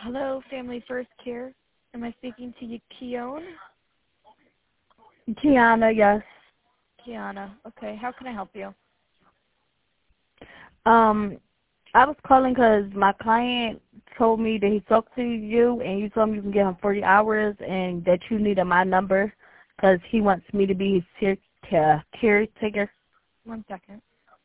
Hello, Family First Care. Am I speaking to you, Keone? Kiana, yes. Kiana. Okay, how can I help you? I was calling because my client told me that he talked to you and you told me you can get him 40 hours and that you needed my number because he wants me to be his caretaker. 1 second.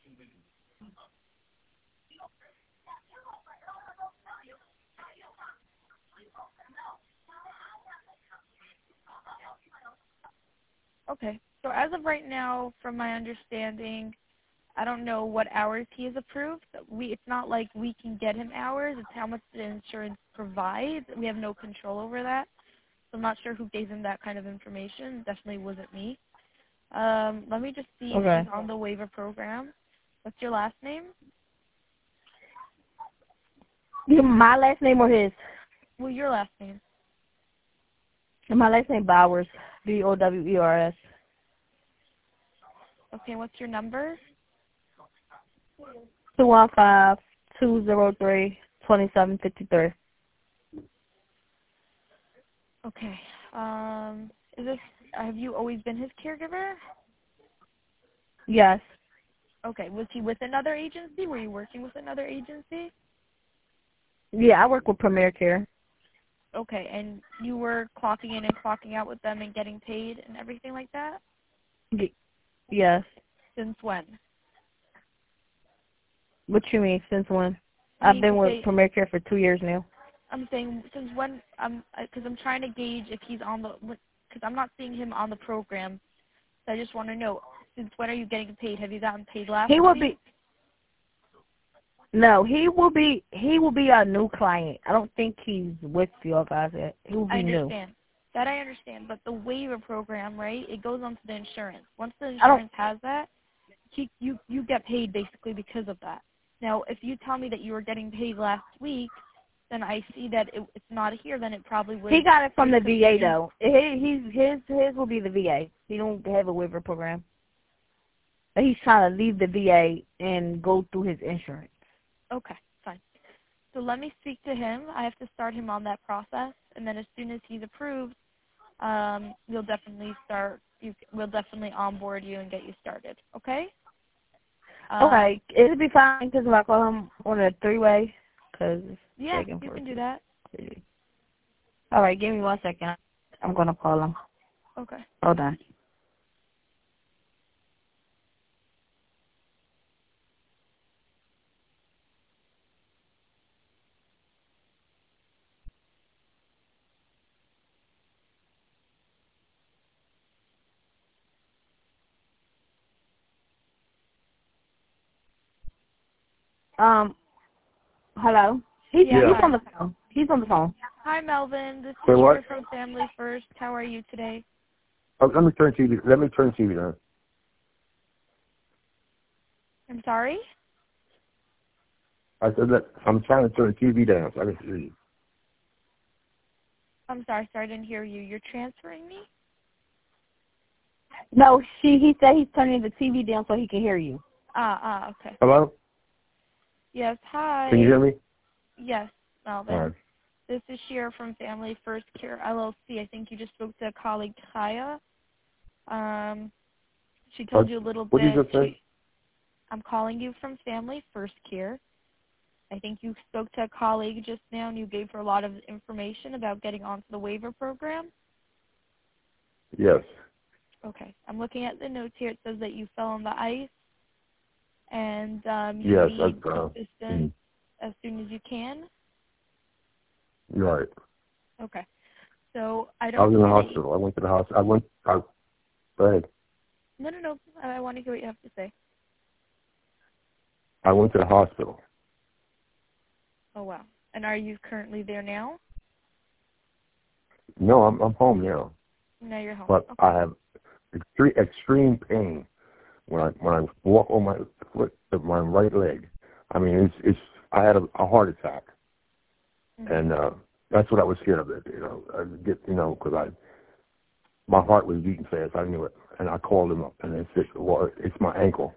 Okay, so as of right now, from my understanding, I don't know what hours he has approved. It's not like we can get him hours. It's how much the insurance provides. We have no control over that. So I'm not sure who gave him that kind of information. Definitely wasn't me. Let me just see if Okay. he's on the waiver program. What's your last name? My last name or his? Well, your last name. My last name Bowers, Bowers. Okay, what's your number? 215-203-2753. Okay. Have you always been his caregiver? Yes. Okay. Was he with another agency? Were you working with another agency? Yeah, I work with Premier Care. Okay, and you were clocking in and clocking out with them and getting paid and everything like that? Yes. Since when? What you mean, since when? I I've mean, been with Premier Care for 2 years now. I'm saying since when? Because I'm trying to gauge if he's on the. Because I'm not seeing him on the program, so I just want to know since when are you getting paid? Have you gotten paid last He will week? be. No, he will be a new client. I don't think he's with you guys yet. He will I be new. understand. That I understand, but the waiver program, right? It goes onto the insurance. Once the I don't. insurance has that, you get paid basically because of that. Now, if you tell me that you were getting paid last week, then I see that it's not here. Then it probably was. He got it from the VA though. His will be the VA. He don't have a waiver program. But he's trying to leave the VA and go through his insurance. Okay, fine. So let me speak to him. I have to start him on that process, and then as soon as he's approved, we'll definitely we'll definitely onboard you and get you started. Okay? Okay, it'll be fine because if I call him on a three-way, because yeah, you can do that. All right, give me 1 second. I'm gonna call him. Okay. Hold on. Hello. He's Yeah. on the phone. He's on the phone. Hi, Melvin. This Say is what? Shira from Family First. How are you today? Oh, let me turn TV down. I'm sorry? I said that I'm trying to turn the TV down so I can hear you. I'm sorry, I didn't hear you. You're transferring me? No, he said he's turning the TV down so he can hear you. Okay. Hello? Yes, hi. Can you hear me? Yes, Melvin. All right. This is Shira from Family First Care LLC. I think you just spoke to a colleague, Kaya. She told you a little What did bit. you just say? I'm calling you from Family First Care. I think you spoke to a colleague just now, and you gave her a lot of information about getting onto the waiver program. Yes. Okay. I'm looking at the notes here. It says that you fell on the ice, and you Yes. need assistance as soon as you can. You're right. Okay. So I I don't was in the see that hospital. I went to the hospital. Go ahead. No. I want to hear what you have to say. I went to the hospital. Oh, wow. And are you currently there now? No, I'm home now. No, you're home. But Okay. I have extreme pain when I walk on my foot of my right leg. I mean, I had a heart attack, and that's what I was scared of. Because my heart was beating fast. I knew it, and I called him up, and they said, "Well, it's my ankle."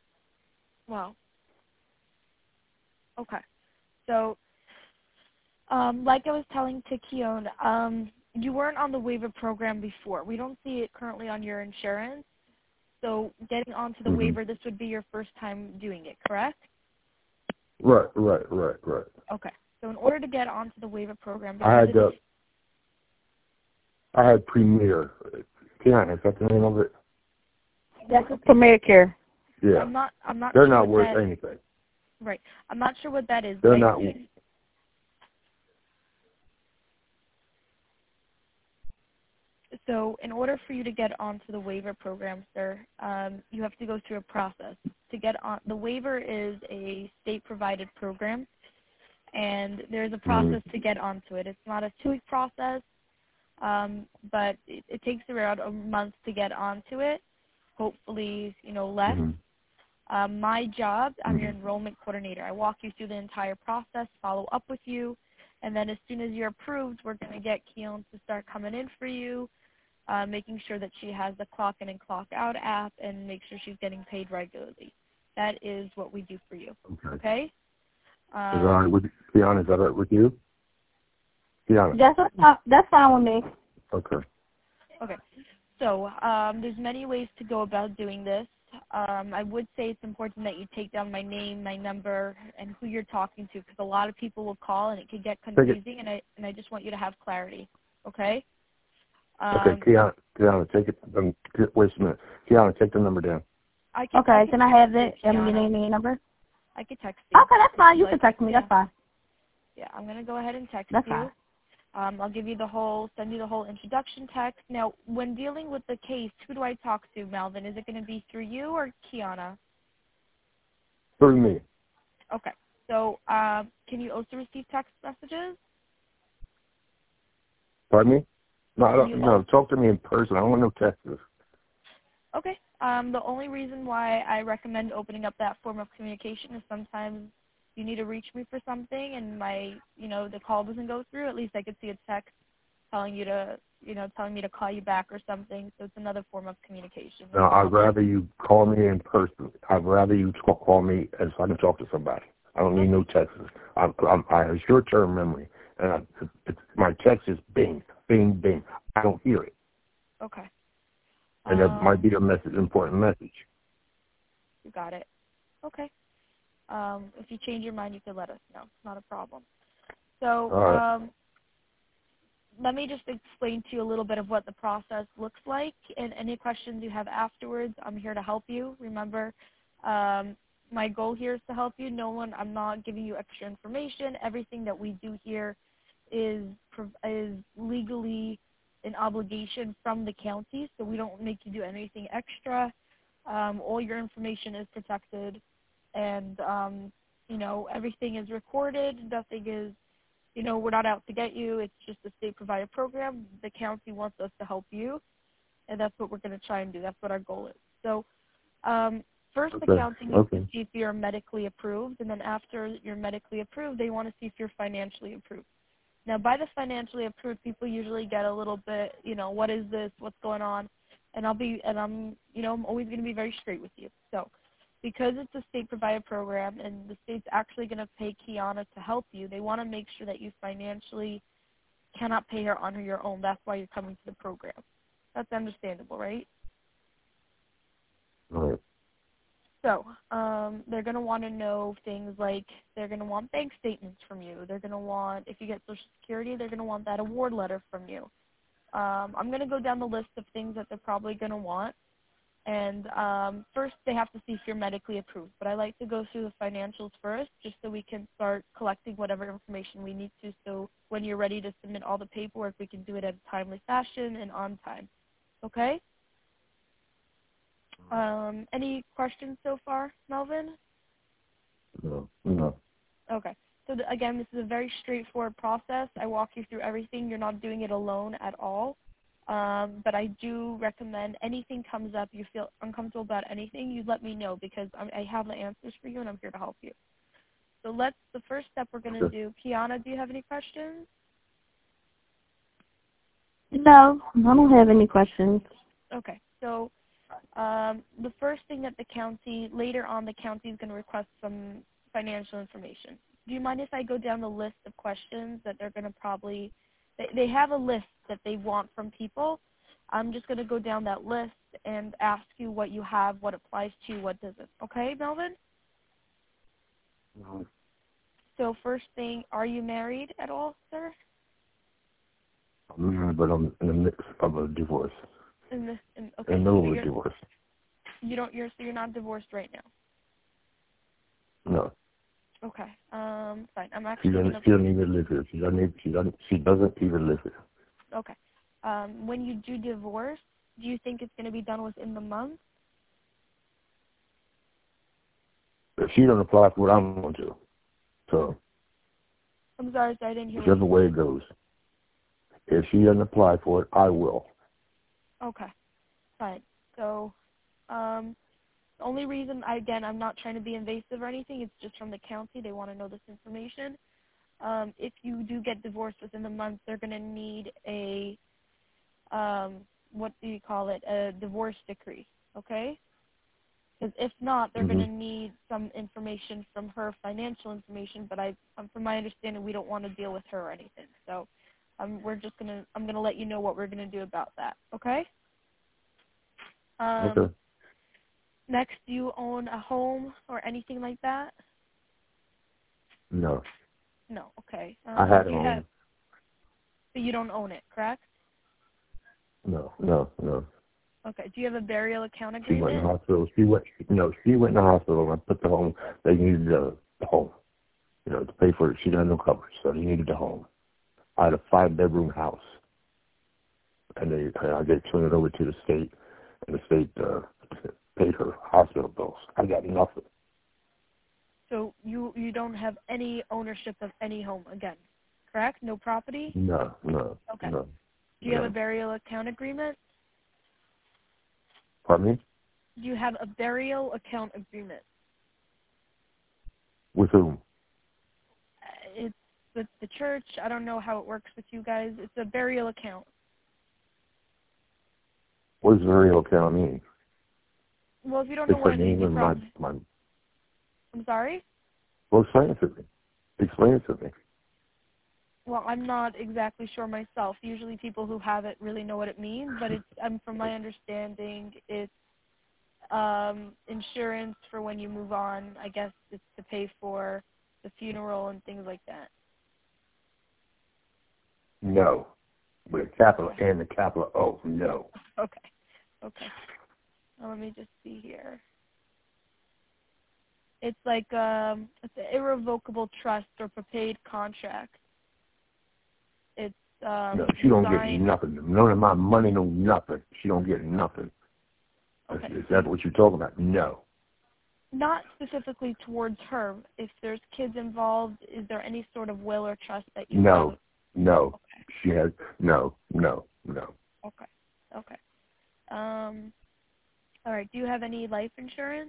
Wow. Okay. So Like I was telling to Keon, you weren't on the waiver program before. We don't see it currently on your insurance. So getting onto the waiver, this would be your first time doing it, correct? Right. Okay. So in order to get onto the waiver program, I had Premier. Kiana, is that the name of it? That's Premier Care. Yeah. I'm not They're sure not what worth anything. Right. I'm not sure what that is. They're not. So in order for you to get onto the waiver program, sir, you have to go through a process. To get on, the waiver is a state-provided program, and there's a process to get onto it. It's not a 2-week process, but it takes around a month to get onto it, hopefully, less. My job, I'm your enrollment coordinator. I walk you through the entire process, follow up with you, and then as soon as you're approved, we're going to get Keon to start coming in for you, making sure that she has the clock in and clock out app and make sure she's getting paid regularly. That is what we do for you. Okay? Is that all right with Kiana? Is that all right with you? Kiana. That's fine with me. Okay. Okay. So there's many ways to go about doing this. I would say it's important that you take down my name, my number, and who you're talking to, because a lot of people will call and it can get confusing, and I just want you to have clarity. Okay? Okay, Kiana, take it. Wait a minute. Kiana, take the number down. Can I have it? Your name and your number? I can text you. Okay, that's fine. You can text me. That's fine. Yeah, I'm going to go ahead and text you. Fine. I'll give you send you the whole introduction text. Now, when dealing with the case, who do I talk to, Melvin? Is it going to be through you or Kiana? Through me. Okay. So, can you also receive text messages? Pardon me? No, talk to me in person. I don't want no texts. Okay. The only reason why I recommend opening up that form of communication is sometimes you need to reach me for something and the call doesn't go through. At least I could see a text telling me to call you back or something. So it's another form of communication. No, I'd rather you call me in person. I'd rather you call me so I can talk to somebody. I don't need no texts. I have short-term memory, and my text is bing, bing, bing. I don't hear it. Okay. And that might be important message. You got it. Okay. If you change your mind, you can let us know. It's not a problem. So let me just explain to you a little bit of what the process looks like. And any questions you have afterwards, I'm here to help you. Remember, my goal here is to help you. I'm not giving you extra information. Everything that we do here is legally an obligation from the county, so we don't make you do anything extra. All your information is protected, and everything is recorded. Nothing is, we're not out to get you. It's just a state-provided program. The county wants us to help you, and that's what we're going to try and do. That's what our goal is. So first, the county needs to see if you're medically approved, and then after you're medically approved, they want to see if you're financially approved. Now, by the financially approved, people usually get a little bit, what is this? What's going on? And I'm always going to be very straight with you. So, because it's a state-provided program and the state's actually going to pay Kiana to help you, they want to make sure that you financially cannot pay her on your own. That's why you're coming to the program. That's understandable, right? Right. So they're going to want to know things like they're going to want bank statements from you. They're going to want, if you get Social Security, they're going to want that award letter from you. I'm going to go down the list of things that they're probably going to want. And first, they have to see if you're medically approved. But I like to go through the financials first just so we can start collecting whatever information we need to. So when you're ready to submit all the paperwork, we can do it in a timely fashion and on time. Okay? Any questions so far, Melvin? No. Okay. So again, this is a very straightforward process. I walk you through everything. You're not doing it alone at all. But I do recommend anything comes up, you feel uncomfortable about anything, you let me know because I have the answers for you and I'm here to help you. So the first step we're going to do, Kiana, do you have any questions? No, I don't have any questions. Okay. So the first thing that later on the county is going to request some financial information. do you mind if I go down the list of questions that they're going to probably, they have a list that they want from people. I'm just going to go down that list and ask you what you have, what applies to you, what doesn't. Okay, Melvin? No. So first thing, are you married at all, sir? But I'm in the midst of a divorce. Okay, In the so middle of a divorce. You're not divorced right now. No. Okay. Fine. I'm She actually doesn't even live here. She doesn't even live here. Okay. When you do divorce, do you think it's going to be done within the month? If she doesn't apply for what I'm going to. So, I'm sorry, I didn't hear what whichever you way said. it goes. If she doesn't apply for it, I will. Okay. Fine. So, the only reason, I'm not trying to be invasive or anything, it's just from the county. They want to know this information. If you do get divorced within the month, they're going to need a, what do you call it, a divorce decree, okay? Because if not, they're going to need some information from her, financial information, but from my understanding, we don't want to deal with her or anything. So I'm going to let you know what we're going to do about that, okay? Okay. Next, do you own a home or anything like that? No. No, okay. I had a home. But you don't own it, correct? No. Okay. Do you have a burial account She went in agreement? the hospital. She went in the hospital and I put the home. They needed the home, to pay for it. She didn't have no coverage, so they needed the home. I had a 5-bedroom house, and I turned it over to the state, and the state paid her hospital bills. I got nothing. So you don't have any ownership of any home again, correct? No property? No. Okay. No. Do you have a burial account agreement? Pardon me? Do you have a burial account agreement? With whom? It's with the church. I don't know how it works with you guys. It's a burial account. What does burial account mean? Well, if you don't know It's what the it means, name you of probably... my... I'm sorry? Well, explain it to me. Explain it to me. Well, I'm not exactly sure myself. Usually people who have it really know what it means, but it's from my understanding, it's insurance for when you move on. I guess it's to pay for the funeral and things like that. No. With a capital N and a capital O. No. Okay. Now, let me just see here. It's like it's an irrevocable trust or prepaid contract. It's No, she don't get signed. nothing. None of my money, no nothing. She don't get nothing. Okay. Is that what you're talking about? No. Not specifically towards her. If there's kids involved, is there any sort of will or trust that you have? No. Okay. She has no. Okay. All right. Do you have any life insurance?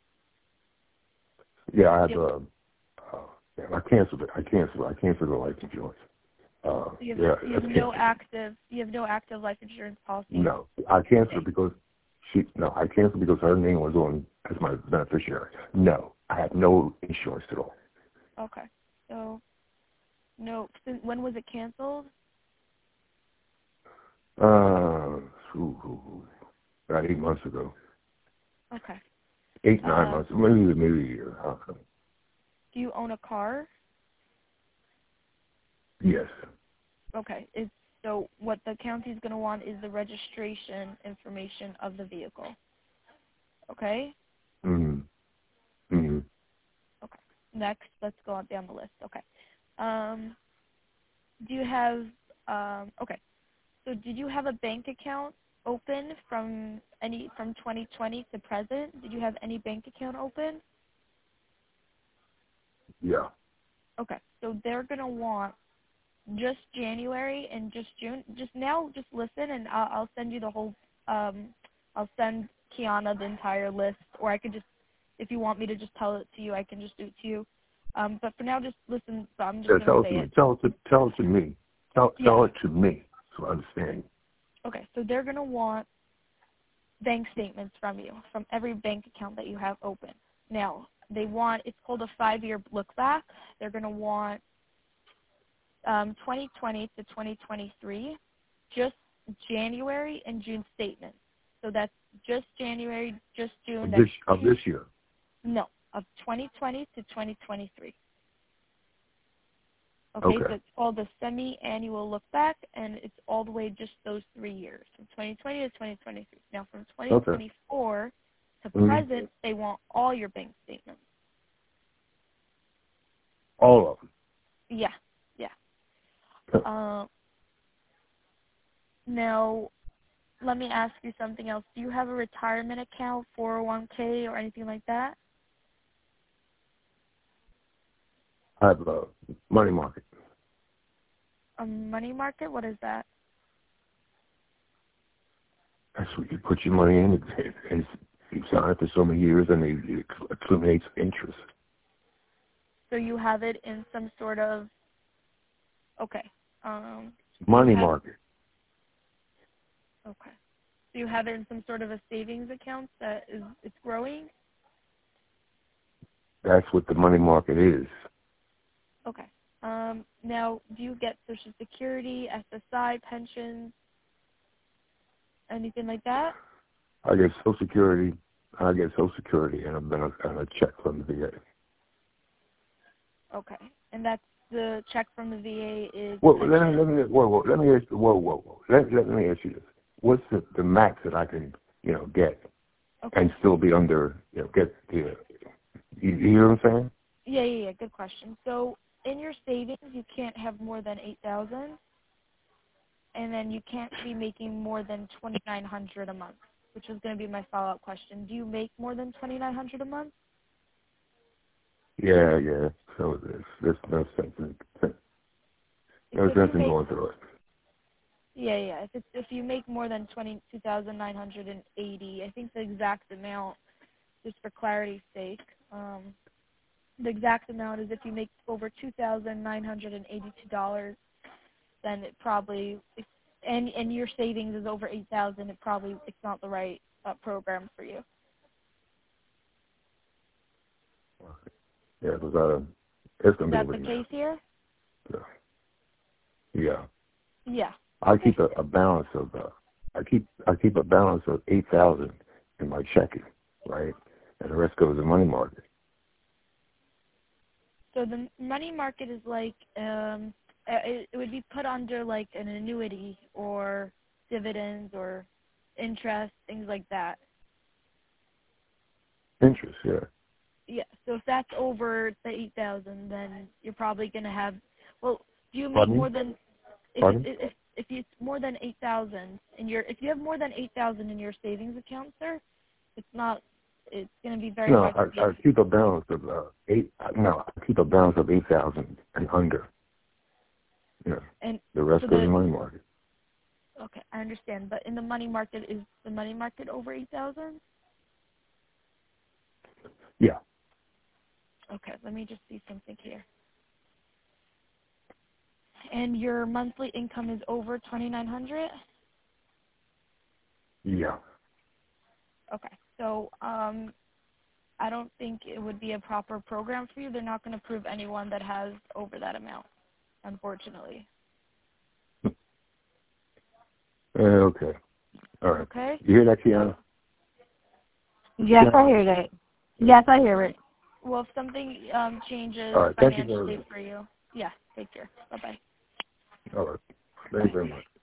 Yeah, I have I canceled it. I canceled the life insurance. You have no active life insurance policy? No. I canceled it because I canceled because her name was on as my beneficiary. No. I had no insurance at all. Okay. So no. When was it canceled? About 8 months ago. Okay. 8, 9 months, maybe a year. Do you own a car? Yes. Okay. So what the county is going to want is the registration information of the vehicle. Okay? Mm-hmm. Okay. Next, let's go on down the list. Okay. Do you have, okay. So did you have a bank account open from 2020 to present? Did you have any bank account open? Yeah. Okay. So they're going to want just January and just June. Just listen, and I'll send you the whole. I'll send Kiana the entire list, or I could just, if you want me to just tell it to you, I can just do it to you. But for now, just listen. So I'm just going to say it. Tell it to me. Tell it to me so I understand. Okay. So they're going to want bank statements from you, from every bank account that you have open. Now, they want, it's called a 5-year look back. They're going to want 2020 to 2023, just January and June statements. So that's just January, just June. Of this year? No, of 2020 to 2023. Okay, so it's called the semi-annual look back, and it's all the way just those 3 years, from 2020 to 2023. Now, from 2024 to present, they want all your bank statements. All of them? Yeah. Now, let me ask you something else. Do you have a retirement account, 401k, or anything like that? I have a money market. A money market? What is that? That's where you put your money in, and you sign it for so many years, and it accumulates interest. So you have it in some sort of, money market. Okay. So you have it in some sort of a savings account that it's growing? That's what the money market is. Okay. Now, do you get Social Security, SSI, pensions, anything like that? I get Social Security, and a check from the VA. Okay. And that's the check from the VA is... Well, let me ask you this. What's the max that I can, get and still be under, get the... You hear what I'm saying? Yeah. Good question. So in your savings, you can't have more than $8,000, and then you can't be making more than $2,900 a month, which is going to be my follow-up question. Do you make more than $2,900 a month? Yeah. So there's no sense in going through it. Yeah. If you make more than $22,980, I think the exact amount, just for clarity's sake, the exact amount is if you make over $2,982, then it probably, and your savings is over $8,000, it's not the right program for you. Yeah, because it's going to be... Is that the case here? Yeah. Yeah. I keep a balance of I keep a balance of $8,000 in my checking, right, and the rest goes to money market. So the money market is like it would be put under like an annuity or dividends or interest, things like that. Interest, yeah. Yeah. So if that's over the $8,000, then you're probably going to have. Well, do you make Pardon? more than? If it's more than $8,000 if you have more than $8,000 in your savings account, sir, it's going to be very hard. I keep a balance of I keep a balance of $8,000 and under. Yeah. And the rest goes in money market. Okay, I understand. But in the money market, is the money market over $8,000? Yeah. Okay, let me just see something here. And your monthly income is over $2,900? Yeah. Okay, so I don't think it would be a proper program for you. They're not going to approve anyone that has over that amount, unfortunately. Okay. All right. Okay. You hear that, Kiana? Yes, I hear that. Yes, I hear it. Well, if something changes financially for you, yeah, take care. Bye-bye. All right. Thank you very much.